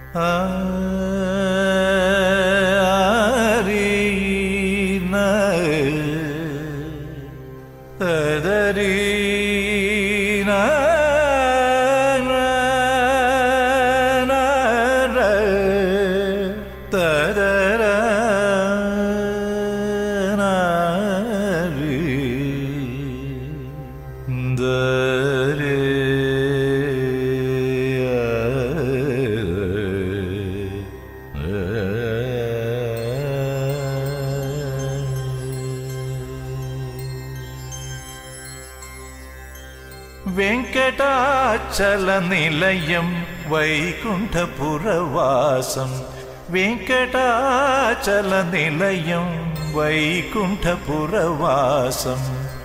വെങ്കടാചലനിലയം വൈകുണ്ഠപുരവാസം വെങ്കടാചലനിലയം വൈകുണ്ഠപുരവാസം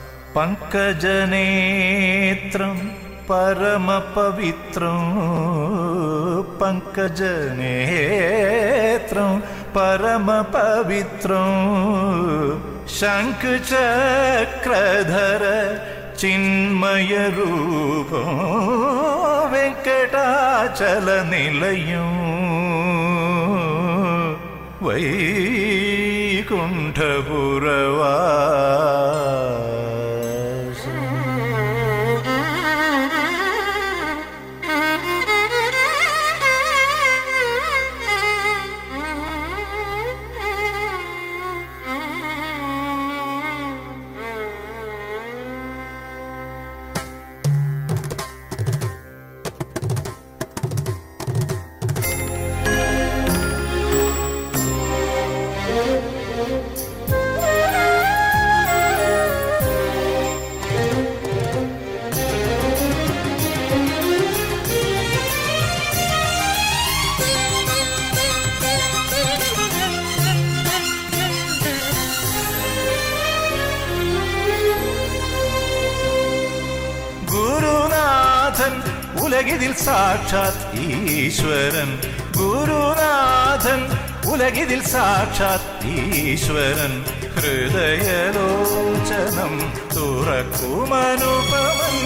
പങ്കജനേത്രം പരമപവിത്രം പങ്കജനേത്രം പരമപവിത്രം ശംഖചക്രധര ചിന്മയരൂപം വെങ്കടാചലനിലയം വൈകുണ്ഠപുരവാസം. ഉലകിതിൽ സാക്ഷാത് ഈശ്വരൻ ഗുരുനാഥൻ ഉലകിതിൽ സാക്ഷാത് ഈശ്വരൻ ഹൃദയലോചനം തുറക്കുമനുപമൻ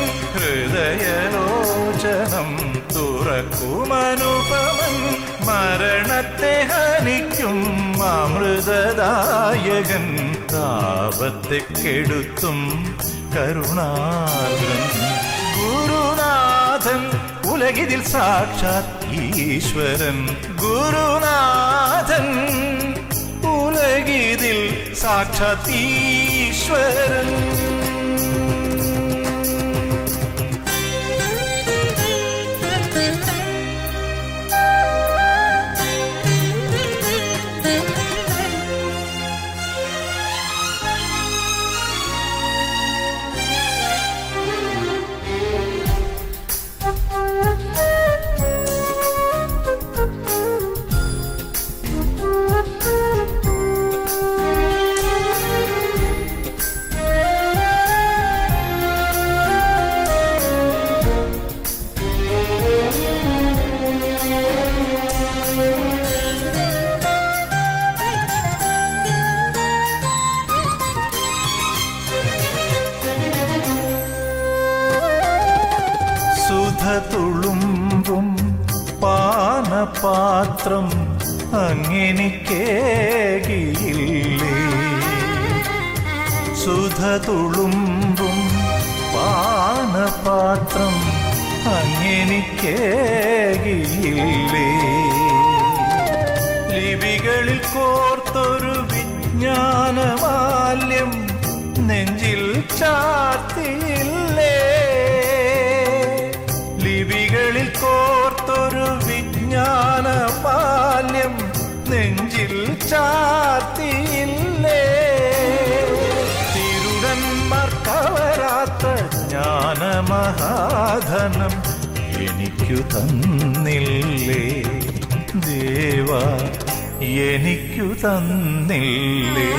ഹൃദയലോചനം തുറക്കുമനുപമൻ മരണത്തെ ഹനിക്കും അമൃതദായകൻ താപത്തെ കെടുത്തും കരുണാർദ്രൻ ഗുരുനാഥൻ ഉലകിതിൽ സാക്ഷാത് ഈശ്വരൻ ഗുരുനാഥൻ ഉലകിതിൽ സാക്ഷാത് ഈശ്വരൻ. തുളുമ്പും പാനപാത്രം അങ്ങെനിക്കേകിയില്ലേ സുധ തുളുമ്പും പാനപാത്രം അങ്ങെനിക്കേകിയില്ലേ ലിപികളിൽ കോർത്തൊരു വിജ്ഞാനമാല്യം നെഞ്ചിൽ ചാർത്തിയില്ലേ ലിപികളിൽ കോർത്തൊരു വിജ്ഞാനമാല്യം നെഞ്ചിൽ ചാർത്തിയില്ലേ തിരുടന്മാർ കവരാത്ത ജ്ഞാനമഹാധനം എനിക്കു തന്നില്ലേ ദേവാ എനിക്കു തന്നില്ലേ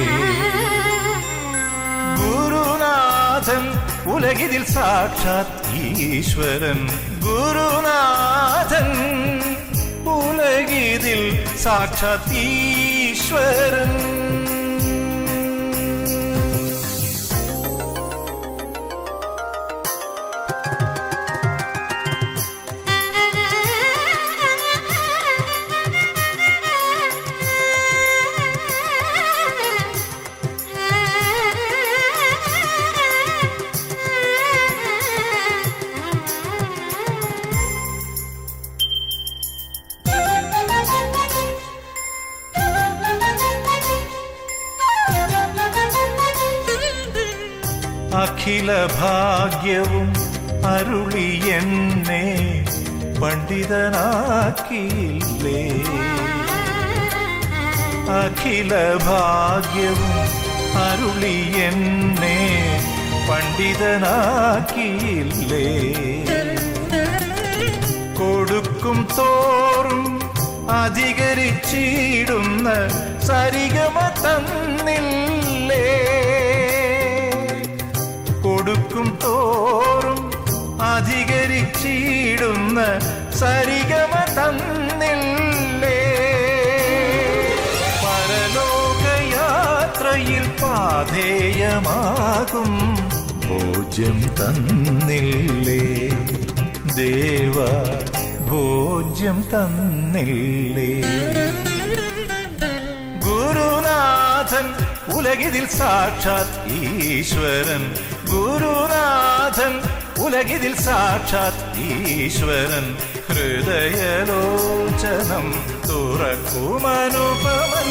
ഗുരുനാഥൻ ഉലകിതിൽ സാക്ഷാത് ഈശ്വരൻ ഗുരുനാഥൻ ഉലകിതിൽ സാക്ഷാത് ഈശ്വരൻ. അഖില ഭാഗ്യവും അരുളി എന്നെ പണ്ഡിതനാക്കിയില്ലേ. അഖില ഭാഗ്യവും അരുളി എന്നെ പണ്ഡിതനാക്കിയില്ലേ. കൊടുക്കും തോറും അധികരിച്ചിടുന്ന സരിഗമ തന്നില്ലേ. കൊടുക്കും തോറും അധികരിച്ചിടുന്ന സരിഗമ തന്നില്ലേ. പരലോകയാത്രയിൽ പാധേയമാകും ഭോജ്യം തന്നില്ലേ. ദേവ ഭോജ്യം തന്നില്ലേ. ഗുരുനാഥൻ ഉലകിതിൽ സാക്ഷാത് ഈശ്വരൻ. ഗുരുനാഥൻ ഉലകിതിൽ സാക്ഷാത് ഈശ്വരൻ. ഹൃദയലോചനം തുറക്കുമനുപമൻ.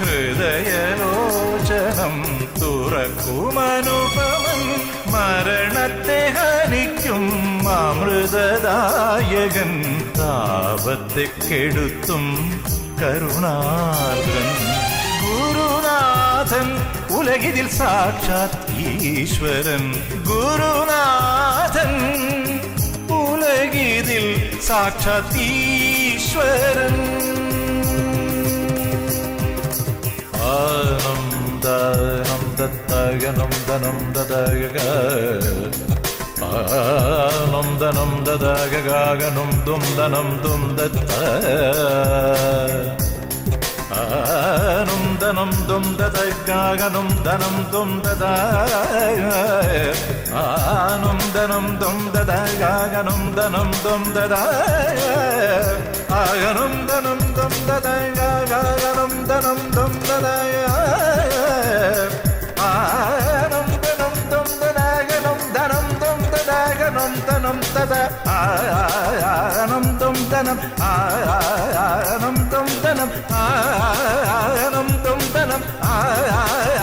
ഹൃദയലോചനം തുറക്കുമനുപമൻ. മരണത്തെ ഹനിക്കും അമൃതദായകൻ. താപത്തെ കെടുത്തും കരുണാർദ്രൻ. ഗുരുനാഥൻ ഉലകിതിൽ സാക്ഷാത് ഈശ്വരൻ. ഗുരുനാഥൻ ഉലകിതിൽ സാക്ഷാത് ഈശ്വരൻ. ആനന്ദനം ദത്തഗനം ധനം ദദഗ. ആനന്ദനം ദദഗഗനം ദും ധനം ദും ദത്ത. ആനന്ദനം ദും ദദഗഗനം ധനം ദും ദദ. ആനന്ദനം ദും ദദഗഗനം ധനം ദും ദദ. ആനന്ദനം ദും ദദഗഗനം ധനം ദും ദദ. ആനന്ദനം ദും ദദഗനം ധനം ദും ദദഗനം ധനം ദദ. ആനന്ദം ധനം ആനന്ദം ധനം ആനന്ദം ധനം